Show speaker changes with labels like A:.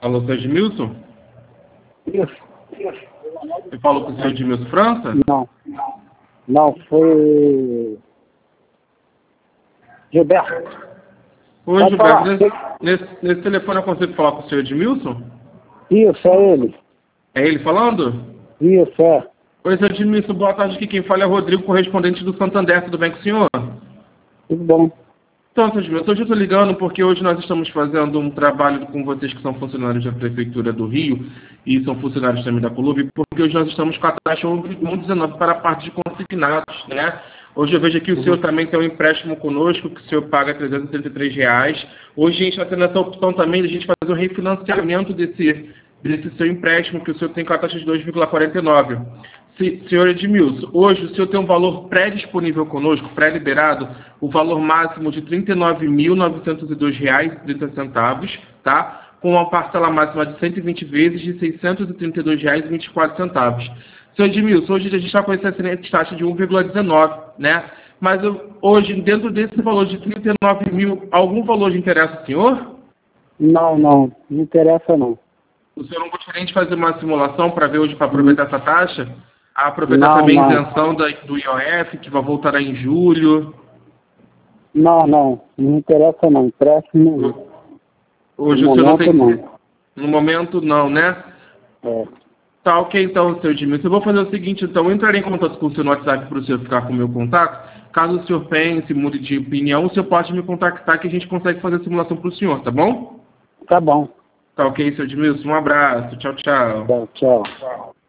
A: Alô, seu Edmilson?
B: Isso.
A: Você falou com o seu Edmilson França?
B: Não, foi Gilberto.
A: Oi,
B: Pode
A: Gilberto.
B: falar.
A: Nesse telefone eu consigo falar com o seu Edmilson?
B: Isso, é ele.
A: É ele falando?
B: Isso, é.
A: Oi, seu Edmilson, boa tarde. Aqui quem fala é Rodrigo, correspondente do Santander. Tudo bem com o senhor?
B: Tudo bom.
A: Então, seu Edmilson, hoje eu estou ligando porque hoje nós estamos fazendo um trabalho com vocês que são funcionários da Prefeitura do Rio e são funcionários também da Colube, porque hoje nós estamos com a taxa 1,19 para a parte de consignados, né? Hoje eu vejo aqui o senhor também tem um empréstimo conosco, que o senhor paga R$ 333. Hoje a gente está tendo essa opção também de a gente fazer o refinanciamento desse seu empréstimo, que o senhor tem com a taxa de 2,49. Senhor Edmilson, hoje o senhor tem um valor pré-disponível conosco, pré-liberado, o valor máximo de R$ 39.902,30, tá? Com uma parcela máxima de 120 vezes de R$ 632,24. Senhor Edmilson, hoje a gente está com essa excelente taxa de 1,19, né? Mas hoje, dentro desse valor de 39 mil, algum valor de interessa ao senhor?
B: Não interessa não.
A: O senhor não gostaria de fazer uma simulação para ver hoje, para aproveitar essa taxa? Aproveitar também a isenção do IOF, que vai voltar em julho.
B: Não interessa não. Empréstimo não.
A: Hoje
B: no
A: o senhor não tem...
B: não.
A: No momento não, né?
B: É.
A: Tá, ok, então, seu Edmilson. Eu vou fazer o seguinte, então, eu entrarei em contato com o seu no WhatsApp para o senhor ficar com o meu contato. Caso o senhor pense, mude de opinião, o senhor pode me contactar que a gente consegue fazer a simulação para o senhor, tá bom?
B: Tá bom.
A: Tá ok, seu Edmilson. Um abraço. Tchau, tchau.
B: Tchau.